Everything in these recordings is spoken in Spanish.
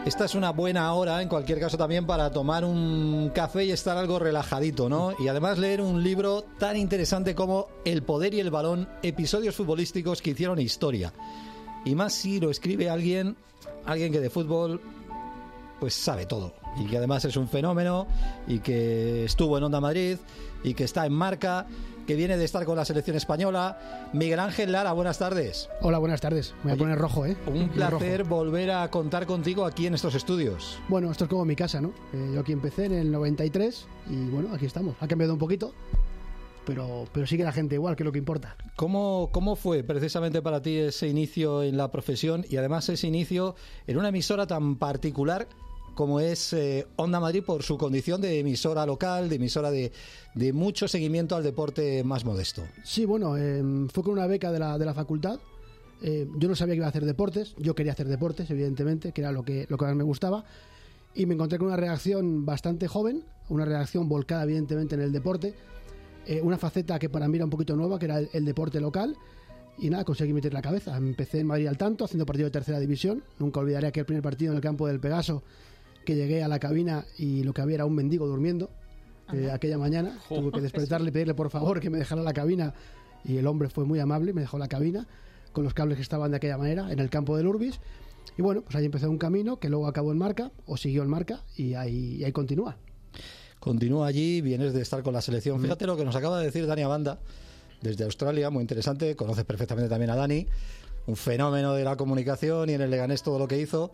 Esta es una buena hora, en cualquier caso, también para tomar un café y estar algo relajadito, ¿no? Y además leer un libro tan interesante como El poder y el balón, episodios futbolísticos que hicieron historia. Y más si lo escribe alguien que de fútbol pues sabe todo. Y que además es un fenómeno, y que estuvo en Onda Madrid, y que está en Marca, que viene de estar con la selección española. Miguel Ángel Lara, buenas tardes. Hola, buenas tardes. Me voy a poner rojo, ¿eh? Un placer volver a contar contigo aquí en estos estudios. Bueno, esto es como mi casa, ¿no? Yo aquí empecé en el 93 y bueno, aquí estamos. Ha cambiado un poquito, pero sigue la gente igual, que es lo que importa. ¿Cómo fue precisamente para ti ese inicio en la profesión y además ese inicio en una emisora tan particular como es Onda Madrid, por su condición de emisora local, de emisora de mucho seguimiento al deporte más modesto? Sí, bueno, fue con una beca de la facultad. Yo no sabía que iba a hacer deportes, yo quería hacer deportes, evidentemente, que era lo que más me gustaba, y me encontré con una redacción bastante joven, una redacción volcada evidentemente en el deporte, una faceta que para mí era un poquito nueva, que era el deporte local, y nada, conseguí meter la cabeza. Empecé en Madrid al tanto, haciendo partido de tercera división. Nunca olvidaré aquel primer partido en el campo del Pegaso, que llegué a la cabina y lo que había era un mendigo durmiendo aquella mañana. Tuve que despertarle y pedirle por favor que me dejara la cabina, y el hombre fue muy amable, me dejó la cabina con los cables que estaban de aquella manera en el campo del Urbis. Y bueno, pues ahí empezó un camino que luego acabó en Marca, o siguió en Marca, y ahí continúa. Continúa allí, vienes de estar con la selección. Fíjate lo que nos acaba de decir Dani Abanda desde Australia, muy interesante. Conoces perfectamente también a Dani, un fenómeno de la comunicación, y en el Leganés todo lo que hizo.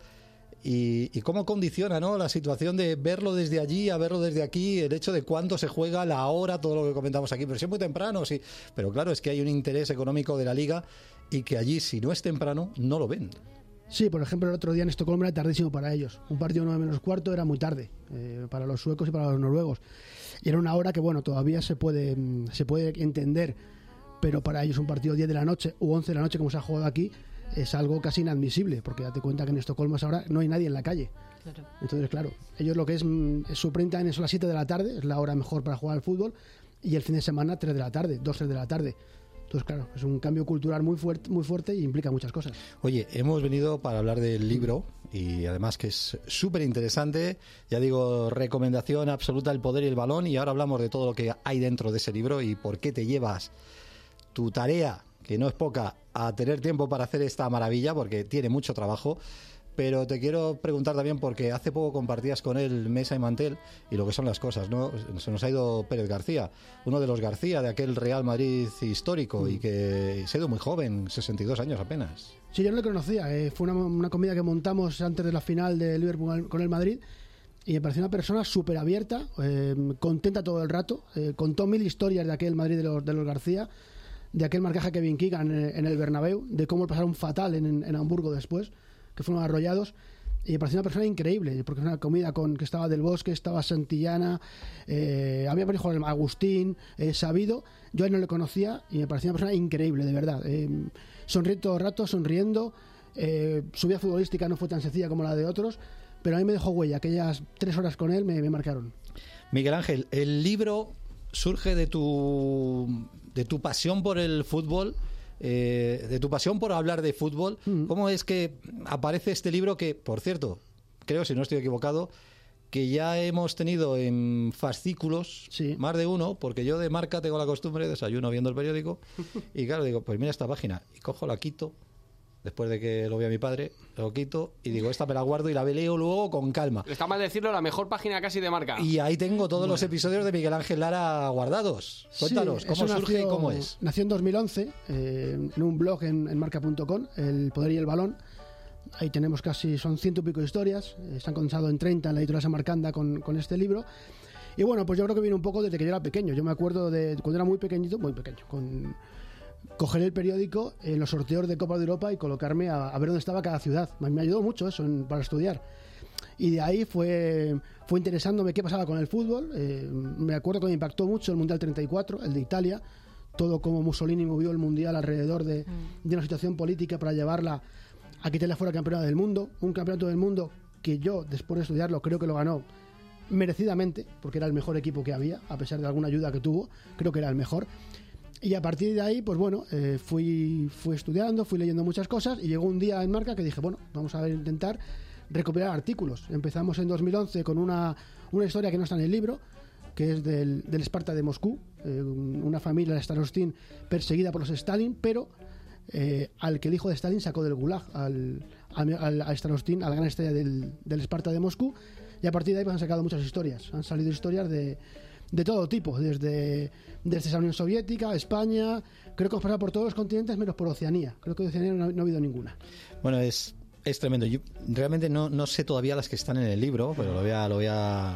Y cómo condiciona, ¿no?, la situación de verlo desde allí a verlo desde aquí, el hecho de cuándo se juega, la hora, todo lo que comentamos aquí. Pero si es muy temprano, sí. Pero claro, es que hay un interés económico de la Liga, y que allí, si no es temprano, no lo ven. Sí, por ejemplo, el otro día en Estocolmo era tardísimo para ellos. Un partido 9 menos cuarto era muy tarde para los suecos y para los noruegos. Y era una hora que, bueno, todavía se puede entender, pero para ellos un partido 10 de la noche u 11 de la noche, como se ha jugado aquí, es algo casi inadmisible, porque date cuenta que en Estocolmo ahora no hay nadie en la calle. Claro. Entonces, claro, ellos lo que es su prime time es las 7 de la tarde, es la hora mejor para jugar al fútbol, y el fin de semana 3 de la tarde, 2, 3 de la tarde. Entonces, claro, es un cambio cultural muy fuerte y implica muchas cosas. Oye, hemos venido para hablar del libro, y además que es súper interesante. Ya digo, recomendación absoluta, El poder y el balón. Y ahora hablamos de todo lo que hay dentro de ese libro y por qué te llevas tu tarea, que no es poca, a tener tiempo para hacer esta maravilla, porque tiene mucho trabajo. Pero te quiero preguntar también, porque hace poco compartías con él mesa y mantel, y lo que son las cosas, ¿no? Se nos ha ido Pérez García, uno de los García de aquel Real Madrid histórico, y que se ha ido muy joven, 62 años apenas. Sí, yo no le conocía. Fue una comida que montamos antes de la final de Liverpool con el Madrid, y me pareció una persona súper abierta, contenta todo el rato. Contó 1000 historias de aquel Madrid de los García, de aquel marcaje a Kevin Keegan en el Bernabéu, de cómo pasaron fatal en Hamburgo después, que fueron arrollados. Y me pareció una persona increíble, porque es una comida que estaba Del Bosque, estaba Santillana, había por ejemplo Agustín, Sabido. Yo a él no le conocía y me parecía una persona increíble, de verdad. Sonrió todo el rato, sonriendo. Su vida futbolística no fue tan sencilla como la de otros, pero a mí me dejó huella. Aquellas 3 horas con él me marcaron. Miguel Ángel, el libro surge de tu pasión por el fútbol, de tu pasión por hablar de fútbol. ¿Cómo es que aparece este libro que, por cierto, creo, si no estoy equivocado, que ya hemos tenido en fascículos, sí, más de uno, porque yo de Marca tengo la costumbre, desayuno viendo el periódico, y claro, digo, pues mira esta página, y cojo, la quito, después de que lo vea mi padre, lo quito y digo, esta me la guardo y la leo luego con calma. Está mal decirlo, la mejor página casi de Marca. Y ahí tengo todos los episodios de Miguel Ángel Lara guardados. Cuéntanos, sí, ¿cómo surge y cómo es? Nació en 2011, en un blog en marca.com, El poder y el balón. Ahí tenemos son 100 y pico historias, se han condensado en 30 en la editorial Samarcanda con este libro. Y bueno, pues yo creo que viene un poco desde que yo era pequeño. Yo me acuerdo de cuando era muy pequeño, coger el periódico en los sorteos de Copa de Europa y colocarme a ver dónde estaba cada ciudad. Me ayudó mucho eso para estudiar. Y de ahí fue interesándome qué pasaba con el fútbol. Me acuerdo que me impactó mucho el Mundial 34, el de Italia, todo como Mussolini movió el Mundial alrededor de una situación política para llevarla a quitarle fuera campeonato del mundo. Un campeonato del mundo que yo, después de estudiarlo, creo que lo ganó merecidamente, porque era el mejor equipo que había, a pesar de alguna ayuda que tuvo, creo que era el mejor. Y a partir de ahí, pues bueno, fui estudiando, fui leyendo muchas cosas, y llegó un día en Marca que dije, bueno, vamos a intentar recopilar artículos. Empezamos en 2011 con una historia que no está en el libro, que es del Esparta de Moscú, una familia de Starostin perseguida por los Stalin, pero al que el hijo de Stalin sacó del Gulag, a Starostin, a la gran estrella del Esparta de Moscú, y a partir de ahí pues, han sacado muchas historias. Han salido historias de todo tipo, desde la Unión Soviética, España, creo que hemos pasado por todos los continentes menos por Oceanía. Creo que de Oceanía no ha habido ninguna. Bueno, es tremendo. Yo realmente no sé todavía las que están en el libro, pero lo voy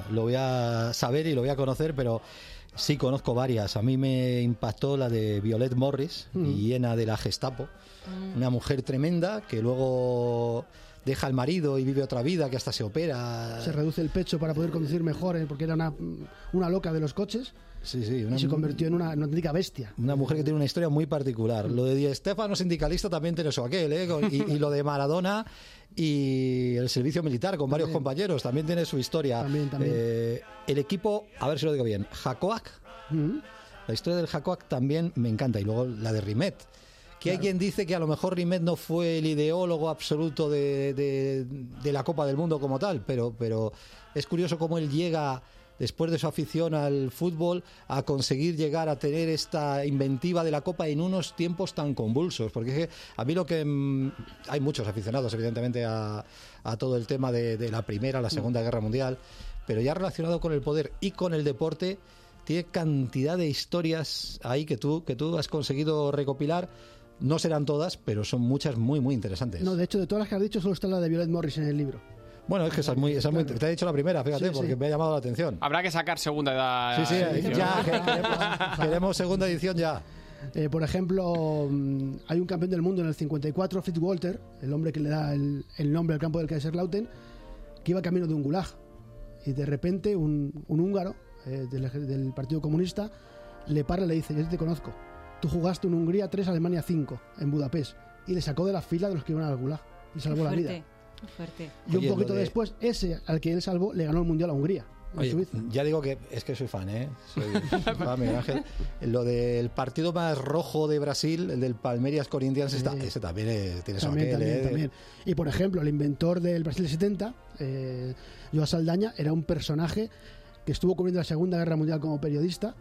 a saber y lo voy a conocer, pero sí conozco varias. A mí me impactó la de Violet Morris, hiena de la Gestapo, una mujer tremenda que luego deja al marido y vive otra vida, que hasta se opera. Se reduce el pecho para poder conducir mejor, porque era una loca de los coches. Sí, y se convirtió en una auténtica bestia. Una mujer que tiene una historia muy particular. Lo de Di Stéfano, sindicalista, también tiene eso aquel, y lo de Maradona y el servicio militar con varios compañeros, también tiene su historia. También. El equipo, a ver si lo digo bien, Hakoak. La historia del Hakoak también me encanta. Y luego la de Rimet. Que hay quien dice que a lo mejor Rimet no fue el ideólogo absoluto de la Copa del Mundo como tal, pero es curioso cómo él llega, después de su afición al fútbol, a conseguir llegar a tener esta inventiva de la Copa en unos tiempos tan convulsos. Porque es que a mí hay muchos aficionados, evidentemente, a todo el tema de la Primera, la Segunda Guerra Mundial, pero ya relacionado con el poder y con el deporte, tiene cantidad de historias ahí que tú has conseguido recopilar. No serán todas, pero son muchas muy, muy interesantes. No, de hecho, de todas las que has dicho, solo está la de Violet Morris en el libro. Bueno, es que esa es muy, te he dicho la primera, fíjate, porque me ha llamado la atención. Habrá que sacar segunda Sí, ya, queremos segunda edición ya. Por ejemplo, hay un campeón del mundo en el 54, Fritz Walter, el hombre que le da el nombre al campo del Kaiserslautern, que iba camino de un gulag. Y de repente un húngaro del Partido Comunista le para y le dice: yo te conozco. Tú jugaste en Hungría 3, Alemania 5, en Budapest. Y le sacó de la fila de los que iban al gulag. Y salvó la vida. Fuerte. Y un poquito después, ese al que él salvó le ganó el Mundial a Hungría. Oye, ya digo que es que soy fan, soy fan, Miguel Ángel. Lo del partido más rojo de Brasil, el del Palmeiras Corinthians, ese también tiene su aquel. También. Y por ejemplo, el inventor del Brasil 70, João Saldanha, era un personaje que estuvo cubriendo la Segunda Guerra Mundial como periodista.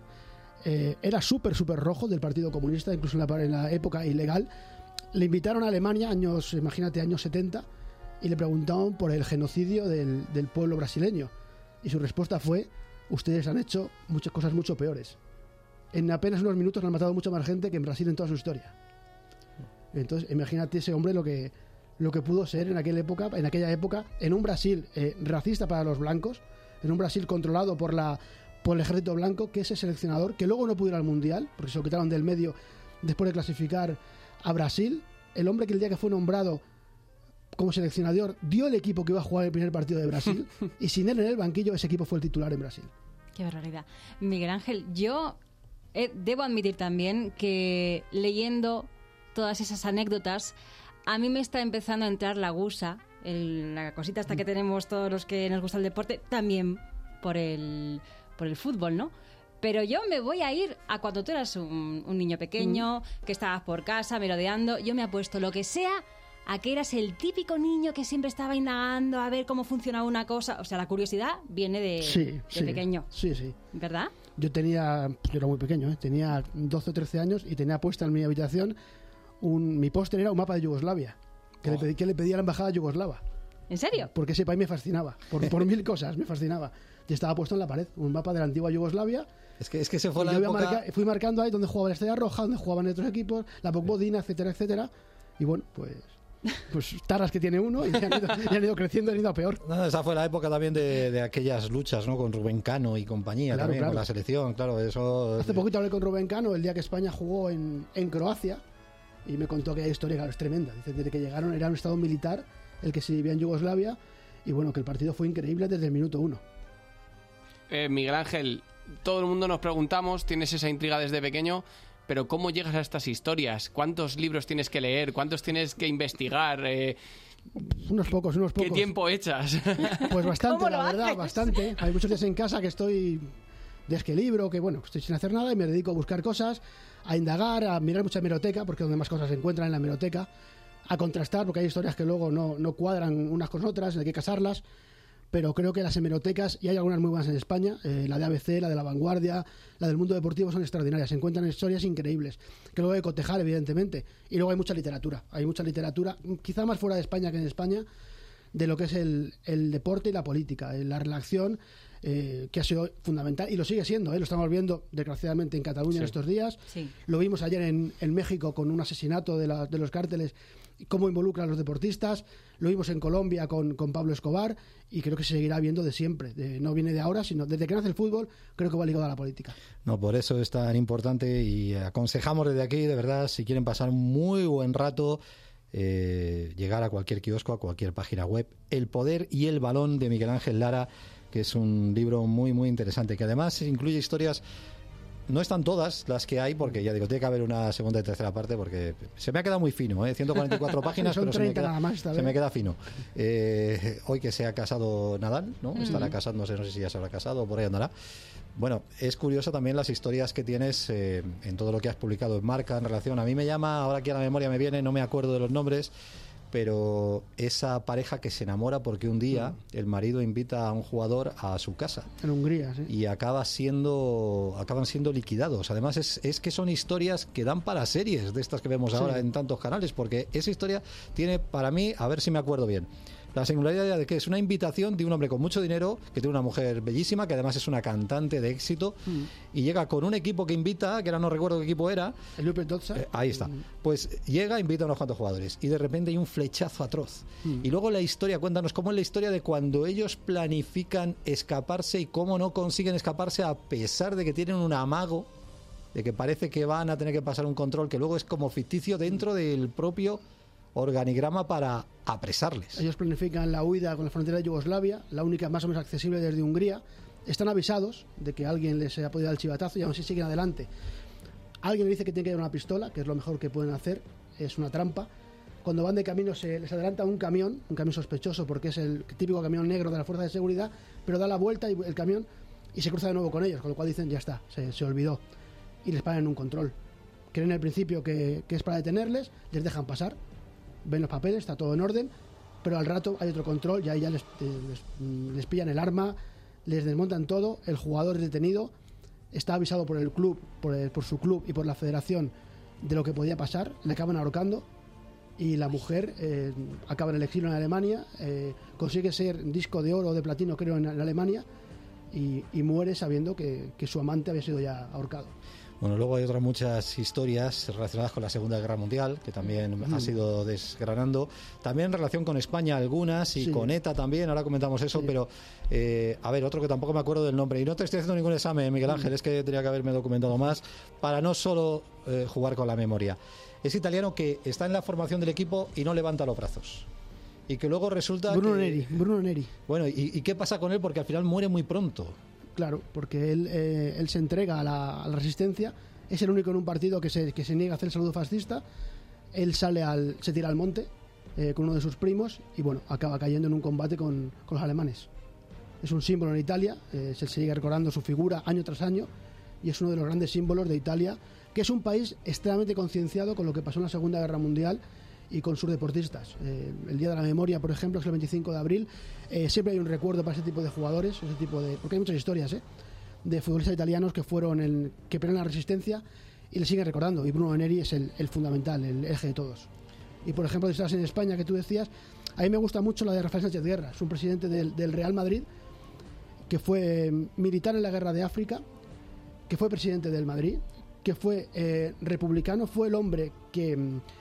Era súper rojo del Partido Comunista, incluso en la época ilegal. Le invitaron a Alemania, años 70, y le preguntaron por el genocidio del pueblo brasileño. Y su respuesta fue: ustedes han hecho muchas cosas mucho peores. En apenas unos minutos han matado mucha más gente que en Brasil en toda su historia. Entonces, imagínate ese hombre lo que pudo ser en aquella época, en un Brasil racista para los blancos, en un Brasil controlado por el ejército blanco, que ese seleccionador, que luego no pudo ir al Mundial, porque se lo quitaron del medio después de clasificar a Brasil, el hombre que el día que fue nombrado como seleccionador dio el equipo que iba a jugar el primer partido de Brasil, y sin él en el banquillo ese equipo fue el titular en Brasil. Qué barbaridad. Miguel Ángel, yo debo admitir también que leyendo todas esas anécdotas, a mí me está empezando a entrar la gusa, la cosita hasta que tenemos todos los que nos gusta el deporte, también por el fútbol, ¿no? Pero yo me voy a ir a cuando tú eras un niño pequeño, que estabas por casa merodeando. Yo me apuesto lo que sea a que eras el típico niño que siempre estaba indagando a ver cómo funcionaba una cosa. O sea, la curiosidad viene de pequeño. Sí. ¿Verdad? Yo era muy pequeño, tenía 12 o 13 años y tenía puesta en mi habitación mi póster era un mapa de Yugoslavia, que le pedí a la embajada yugoslava. ¿En serio? Porque ese país me fascinaba, por mil cosas me fascinaba. Y estaba puesto en la pared, un mapa de la antigua Yugoslavia. Es que se fue la época... Fui marcando ahí donde jugaba la Estrella Roja, donde jugaban otros equipos, la Bokvodina, etcétera. Y bueno, pues taras que tiene uno y han ido creciendo, han ido a peor. No, esa fue la época también de aquellas luchas, ¿no? Con Rubén Cano y compañía, claro. Con la selección, claro. Eso. Hace poquito hablé con Rubén Cano el día que España jugó en Croacia y me contó que la historia, claro, es tremenda. Dice, desde que llegaron era un estado militar el que se vivía en Yugoslavia y bueno, que el partido fue increíble desde el minuto 1. Miguel Ángel, todo el mundo nos preguntamos, tienes esa intriga desde pequeño, pero ¿cómo llegas a estas historias? ¿Cuántos libros tienes que leer? ¿Cuántos tienes que investigar? Unos pocos. ¿Qué tiempo echas? Pues bastante, la verdad, bastante. Hay muchos días en casa que estoy libro, que bueno, estoy sin hacer nada y me dedico a buscar cosas, a indagar, a mirar mucha hemeroteca, porque es donde más cosas se encuentran, en la hemeroteca. a contrastar, porque hay historias que luego no cuadran unas con otras, hay que casarlas, pero creo que las hemerotecas, y hay algunas muy buenas en España, la de ABC, la de La Vanguardia, la del Mundo Deportivo, son extraordinarias, se encuentran historias increíbles, que luego hay que cotejar, evidentemente, y luego hay mucha literatura, quizá más fuera de España que en España, de lo que es el deporte y la política, la relación que ha sido fundamental, y lo sigue siendo, lo estamos viendo desgraciadamente en Cataluña en estos días, lo vimos ayer en México con un asesinato de los cárteles, cómo involucra a los deportistas, lo vimos en Colombia con Pablo Escobar, y creo que se seguirá viendo de siempre, no viene de ahora, sino desde que nace el fútbol, creo que va ligado a la política. No, por eso es tan importante, y aconsejamos desde aquí, de verdad, si quieren pasar un muy buen rato, llegar a cualquier kiosco, a cualquier página web, El poder y el balón de Miguel Ángel Lara, que es un libro muy muy interesante, que además incluye historias. No están todas las que hay, porque ya digo, tiene que haber una segunda y tercera parte, porque se me ha quedado muy fino, 144 páginas, pero se me queda fino. Hoy que se ha casado Nadal, ¿no? Estará casándose, no sé si ya se habrá casado o por ahí andará. Bueno, es curioso también las historias que tienes en todo lo que has publicado en Marca en relación. A mí me llama, ahora aquí a la memoria me viene, no me acuerdo de los nombres, pero esa pareja que se enamora porque un día el marido invita a un jugador a su casa. En Hungría, sí. Y acaban siendo liquidados. Además es que son historias que dan para series de estas que vemos ahora en tantos canales, porque esa historia tiene para mí, a ver si me acuerdo bien, la singularidad de que es una invitación de un hombre con mucho dinero, que tiene una mujer bellísima, que además es una cantante de éxito, y llega con un equipo que invita, que ahora no recuerdo qué equipo era. El Lupe Dotza. Ahí está. Pues llega, invita a unos cuantos jugadores, y de repente hay un flechazo atroz. Y luego la historia, cuéntanos cómo es la historia de cuando ellos planifican escaparse y cómo no consiguen escaparse a pesar de que tienen un amago, de que parece que van a tener que pasar un control que luego es como ficticio dentro del propio organigrama para apresarles. Ellos planifican la huida con la frontera de Yugoslavia, la única más o menos accesible desde Hungría. Están avisados de que alguien les ha podido dar el chivatazo y aún así siguen adelante. Alguien les dice que tienen que llevar una pistola, que es lo mejor que pueden hacer, es una trampa. Cuando van de camino se les adelanta un camión sospechoso porque es el típico camión negro de la fuerza de seguridad, pero da la vuelta y el camión y se cruza de nuevo con ellos, con lo cual dicen ya está, se olvidó, y les paran en un control. Creen al principio que es para detenerles, les dejan pasar, ven los papeles, está todo en orden, pero al rato hay otro control y ahí ya les pillan el arma, les desmontan todo, el jugador es detenido, está avisado por el club, por su club y por la federación de lo que podía pasar, le acaban ahorcando y la mujer acaba en el exilio en Alemania, consigue ser disco de oro o de platino creo en Alemania y muere sabiendo que su amante había sido ya ahorcado. Bueno, luego hay otras muchas historias relacionadas con la Segunda Guerra Mundial, que también has ido desgranando. También en relación con España algunas, y con ETA también, ahora comentamos eso, pero a ver, otro que tampoco me acuerdo del nombre. Y no te estoy haciendo ningún examen, Miguel Ángel, es que tenía que haberme documentado más, para no solo jugar con la memoria. Es italiano que está en la formación del equipo y no levanta los brazos. Y que luego resulta Bruno Neri. Bueno, ¿y qué pasa con él? Porque al final muere muy pronto. Claro, porque él se entrega a la resistencia, es el único en un partido que se niega a hacer el saludo fascista, él se tira al monte con uno de sus primos y bueno, acaba cayendo en un combate con los alemanes. Es un símbolo en Italia, se sigue recordando su figura año tras año y es uno de los grandes símbolos de Italia, que es un país extremadamente concienciado con lo que pasó en la Segunda Guerra Mundial y con sus deportistas. El Día de la Memoria, por ejemplo, es el 25 de abril. Siempre hay un recuerdo para ese tipo de jugadores, porque hay muchas historias de futbolistas italianos que pelearon la resistencia y le siguen recordando. Y Bruno Neri es el fundamental, el eje de todos. Y por ejemplo, si estás en España, que tú decías, a mí me gusta mucho la de Rafael Sánchez Guerra. Es un presidente del Real Madrid que fue militar en la guerra de África, que fue presidente del Madrid, que fue republicano, fue el hombre que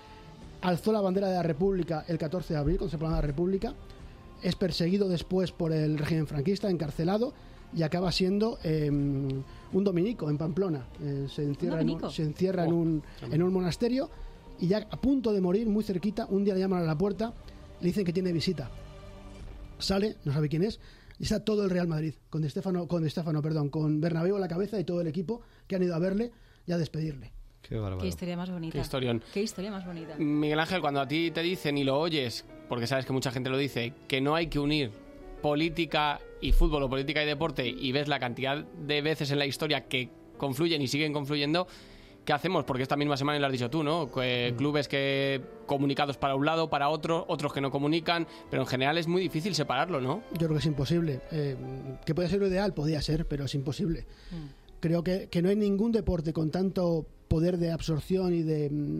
alzó la bandera de la República el 14 de abril, cuando se proclamó la República, es perseguido después por el régimen franquista, encarcelado, y acaba siendo un dominico en Pamplona. Se encierra en un monasterio, y ya a punto de morir, muy cerquita, un día le llaman a la puerta, le dicen que tiene visita. Sale, no sabe quién es, y está todo el Real Madrid, con Bernabéu a la cabeza y todo el equipo que han ido a verle y a despedirle. Qué bárbaro. Qué historia más bonita. Qué historión. Qué historia más bonita. Miguel Ángel, cuando a ti te dicen y lo oyes, porque sabes que mucha gente lo dice, que no hay que unir política y fútbol o política y deporte, y ves la cantidad de veces en la historia que confluyen y siguen confluyendo, ¿qué hacemos? Porque esta misma semana lo has dicho tú, ¿no? Clubes que comunicados para un lado, para otro, otros que no comunican, pero en general es muy difícil separarlo, ¿no? Yo creo que es imposible. Que puede ser lo ideal, podía ser, pero es imposible. Creo que no hay ningún deporte con tanto poder de absorción y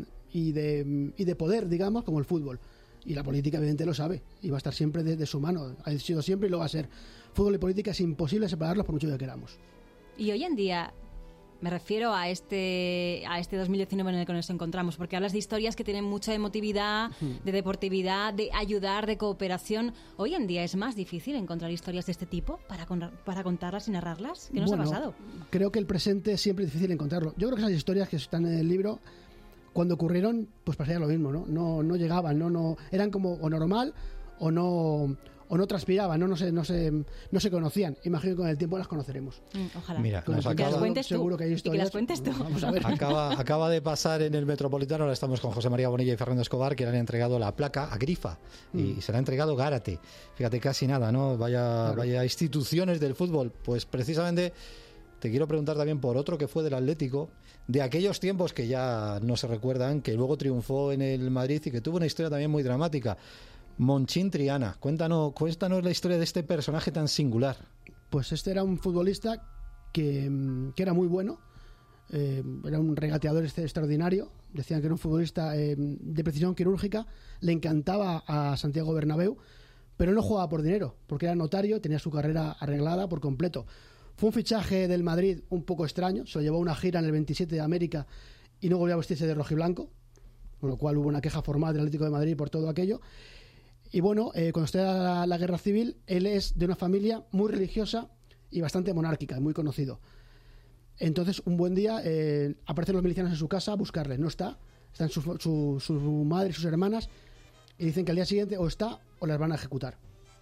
de poder, digamos, como el fútbol. Y la política, evidentemente, lo sabe. Y va a estar siempre de su mano. Ha sido siempre y lo va a ser. Fútbol y política es imposible separarlos por mucho que queramos. Y hoy en día, me refiero a este 2019 en el que nos encontramos, porque hablas de historias que tienen mucha emotividad, de deportividad, de ayudar, de cooperación. Hoy en día es más difícil encontrar historias de este tipo para contarlas y narrarlas. ¿Qué nos ha pasado? Creo que el presente es siempre difícil encontrarlo. Yo creo que esas historias que están en el libro, cuando ocurrieron, pues pasaría lo mismo, ¿no? No llegaban, no eran como o normal o no transpiraban, no se conocían. Imagino que con el tiempo las conoceremos. Ojalá. Mira, Con nos el tiempo acaba, cuentes tú, seguro que hay y historias. que las cuentes tú. Vamos a ver. acaba de pasar en el Metropolitano, ahora estamos con José María Bonilla y Fernando Escobar, que le han entregado la placa a Grifa y se la ha entregado Gárate. Fíjate, casi nada, ¿no? Vaya instituciones del fútbol. Pues precisamente te quiero preguntar también por otro que fue del Atlético, de aquellos tiempos que ya no se recuerdan, que luego triunfó en el Madrid y que tuvo una historia también muy dramática. Monchín Triana, cuéntanos la historia de este personaje tan singular. Pues este era un futbolista que era muy bueno, era un regateador extraordinario, decían que era un futbolista de precisión quirúrgica, le encantaba a Santiago Bernabéu, pero él no jugaba por dinero, porque era notario, tenía su carrera arreglada por completo. Fue un fichaje del Madrid un poco extraño, se lo llevó a una gira en el 27 de América y no volvió a vestirse de rojiblanco, con lo cual hubo una queja formal del Atlético de Madrid por todo aquello. Y bueno, cuando estalla la guerra civil, él es de una familia muy religiosa y bastante monárquica, muy conocido. Entonces, un buen día aparecen los milicianos en su casa a buscarle. No está, están su madre y sus hermanas, y dicen que al día siguiente o está o las van a ejecutar.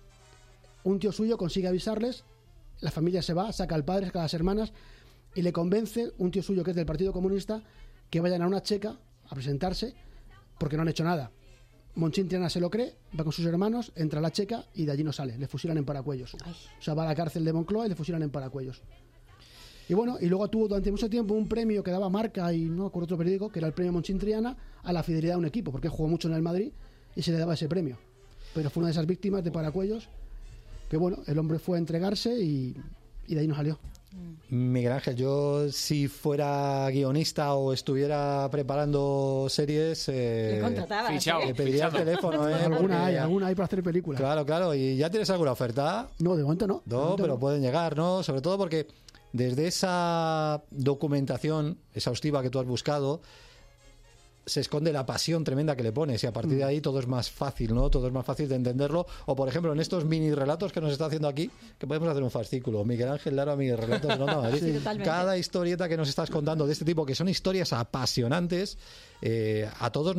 Un tío suyo consigue avisarles, la familia se va, saca al padre, saca a las hermanas, y le convence un tío suyo que es del Partido Comunista que vayan a una checa a presentarse porque no han hecho nada. Monchín Triana se lo cree, va con sus hermanos, entra a la checa y de allí no sale, le fusilan en Paracuellos. Ay. O sea, va a la cárcel de Moncloa y le fusilan en Paracuellos. Y bueno, y luego tuvo durante mucho tiempo un premio que daba Marca y no con otro periódico, que era el premio Monchín Triana a la fidelidad de un equipo, porque jugó mucho en el Madrid y se le daba ese premio. Pero fue una de esas víctimas de Paracuellos que bueno, el hombre fue a entregarse y de ahí no salió. Miguel Ángel, yo si fuera guionista o estuviera preparando series, Le contratabas. Fichao. le pediría el teléfono. Alguna Porque- hay para hacer películas. Claro, ¿y ya tienes alguna oferta? No, de momento no. De No, momento pero no. pueden llegar, ¿no? Sobre todo porque desde esa documentación exhaustiva que tú has buscado, se esconde la pasión tremenda que le pones y a partir de ahí todo es más fácil, ¿no? Todo es más fácil de entenderlo. O, por ejemplo, en estos mini relatos que nos está haciendo aquí, que podemos hacer un fascículo. Miguel Ángel Lara, mini relatos de Onda Madrid. Sí, totalmente. Cada historieta que nos estás contando de este tipo, que son historias apasionantes, a todos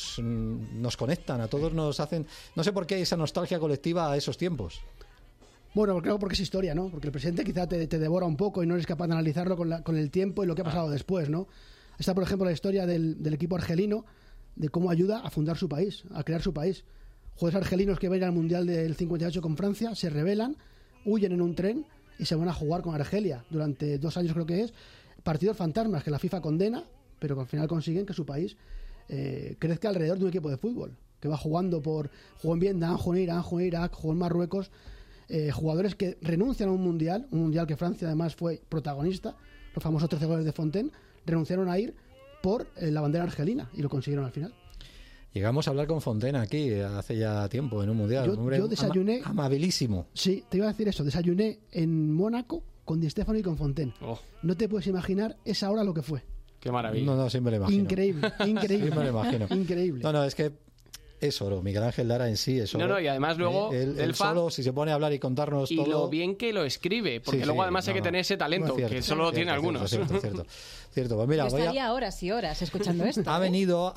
nos conectan, a todos nos hacen... No sé por qué hay esa nostalgia colectiva a esos tiempos. Bueno, creo porque es historia, ¿no? Porque el presente quizá te devora un poco y no eres capaz de analizarlo con el tiempo y lo que ha pasado después, ¿no? Está, por ejemplo, la historia del equipo argelino, de cómo ayuda a fundar su país, a crear su país. Jugadores argelinos que van a ir al Mundial del 58 con Francia, se rebelan, huyen en un tren y se van a jugar con Argelia durante 2 años, creo que es. Partidos fantasmas que la FIFA condena, pero que al final consiguen que su país crezca alrededor de un equipo de fútbol, que va jugó en Vietnam, jugó en Irán, jugó en Irak, jugó en Marruecos. Jugadores que renuncian a un mundial que Francia además fue protagonista, los famosos 13 goles de Fontaine, renunciaron a ir por la bandera argelina y lo consiguieron al final. Llegamos a hablar con Fontaine aquí hace ya tiempo en un mundial. Yo- Un hombre yo desayuné- amabilísimo. Sí, te iba a decir eso, desayuné en Mónaco con Di Stéfano y con Fontaine. Oh, No te puedes imaginar esa hora lo que fue. qué maravilla. No, siempre le imagino. Increíble, increíble. Sí, me lo imagino. Increíble. No, es que es oro. Miguel Ángel Lara en sí es oro. No, y además luego Él Elfa- solo, si se pone a hablar y contarnos Y todo... lo bien que lo escribe, porque Sí, luego sí, además hay que tener ese talento, no, es cierto, que solo lo tienen algunos. Cierto. Pues mira, Yo estaría horas y horas escuchando esto. ha venido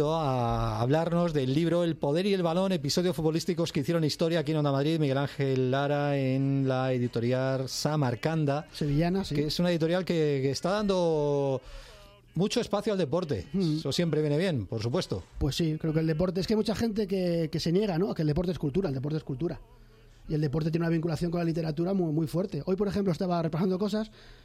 a hablarnos del libro El poder y el balón, episodios futbolísticos que hicieron historia aquí en Onda Madrid. Miguel Ángel Lara en la editorial Samarcanda, Sevillana, sí. que es una editorial que está dando mucho espacio al deporte. Eso siempre viene bien, por supuesto. Pues sí, creo que el deporte... Es que hay mucha gente que se niega, ¿no? A que el deporte es cultura, el deporte es cultura. Y el deporte tiene una vinculación con la literatura muy, muy fuerte. Hoy, por ejemplo, estaba repasando cosas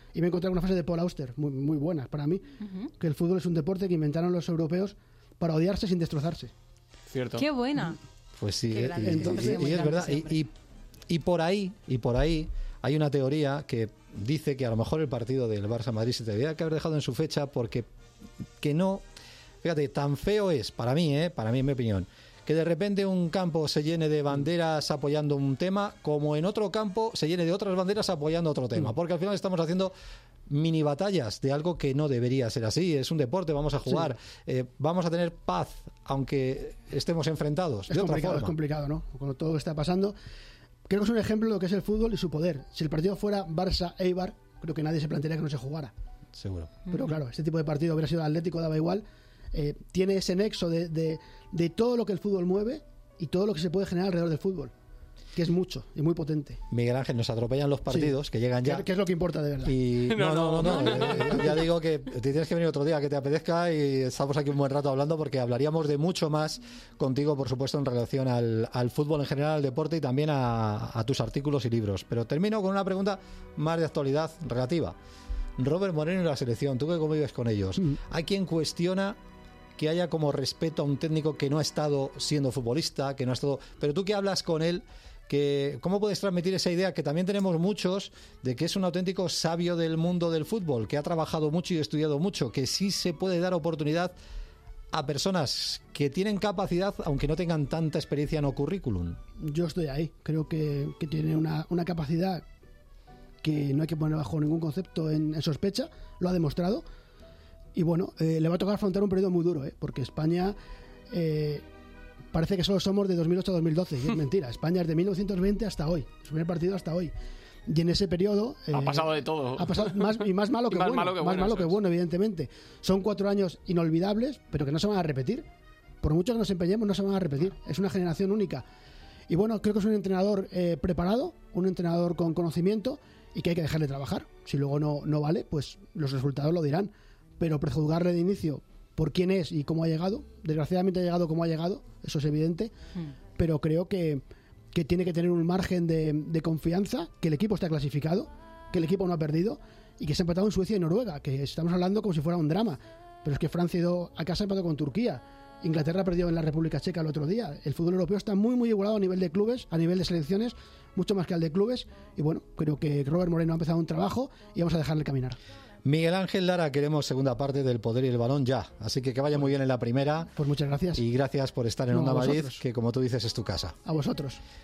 Y me he encontrado con una frase de Paul Auster, muy, muy buena para mí, que el fútbol es un deporte que inventaron los europeos para odiarse sin destrozarse. Cierto. ¡Qué buena! Pues sí, Qué grande. Entonces, y es verdad. Y por ahí hay una teoría que dice que a lo mejor el partido del Barça-Madrid se tendría que haber dejado en su fecha porque que no... Fíjate, tan feo es, para mí en mi opinión, que de repente un campo se llene de banderas apoyando un tema, como en otro campo se llene de otras banderas apoyando otro tema. Porque al final estamos haciendo mini batallas de algo que no debería ser así. Es un deporte, vamos a jugar, vamos a tener paz, aunque estemos enfrentados. De otra forma. Es complicado, ¿no? Con todo lo que está pasando. Creo que es un ejemplo de lo que es el fútbol y su poder. Si el partido fuera Barça-Eibar, creo que nadie se plantearía que no se jugara. Seguro. Pero claro, este tipo de partido hubiera sido Atlético, daba igual. Tiene ese nexo de todo lo que el fútbol mueve y todo lo que se puede generar alrededor del fútbol, que es mucho y muy potente. Miguel Ángel, nos atropellan los partidos, Sí. que llegan ya. Que es lo que importa de verdad. Y no. Ya digo que te tienes que venir otro día que te apetezca y estamos aquí un buen rato hablando porque hablaríamos de mucho más contigo, por supuesto, en relación al fútbol en general, al deporte y también a tus artículos y libros. Pero termino con una pregunta más de actualidad relativa. Robert Moreno y la selección, tú que convives con ellos, hay quien cuestiona que haya como respeto a un técnico que no ha estado siendo futbolista, que no ha estado... Pero tú que hablas con él, ¿cómo puedes transmitir esa idea que también tenemos muchos de que es un auténtico sabio del mundo del fútbol, que ha trabajado mucho y estudiado mucho, que sí se puede dar oportunidad a personas que tienen capacidad, aunque no tengan tanta experiencia no currículum? Yo estoy ahí. Creo que tiene una capacidad que no hay que poner bajo ningún concepto en sospecha. Lo ha demostrado. Y bueno, le va a tocar afrontar un periodo muy duro, porque España parece que solo somos de 2008 a 2012, y es mentira. España es de 1920 hasta hoy, su primer partido hasta hoy. Y en ese periodo... ha pasado de todo. Ha pasado más malo que más bueno. malo que bueno, evidentemente. Son 4 años inolvidables, pero que no se van a repetir. Por mucho que nos empeñemos, no se van a repetir. Es una generación única. Y bueno, creo que es un entrenador preparado, un entrenador con conocimiento y que hay que dejarle trabajar. Si luego no vale, pues los resultados lo dirán. Pero prejuzgarle de inicio por quién es y cómo ha llegado, desgraciadamente ha llegado como ha llegado, eso es evidente, pero creo que tiene que tener un margen de confianza, que el equipo está clasificado, que el equipo no ha perdido y que se ha empatado en Suecia y Noruega, que estamos hablando como si fuera un drama, pero es que Francia ha ido a casa, empatado con Turquía, Inglaterra perdió en la República Checa el otro día. El fútbol europeo está muy muy igualado a nivel de clubes, a nivel de selecciones, mucho más que al de clubes, y bueno, creo que Robert Moreno ha empezado un trabajo y vamos a dejarle caminar. Miguel Ángel Lara, queremos segunda parte del Poder y el Balón ya, así que vaya muy bien en la primera. Pues muchas gracias. Y gracias por estar en No, Onda a Madrid, vosotros. que como tú dices es tu casa. A vosotros.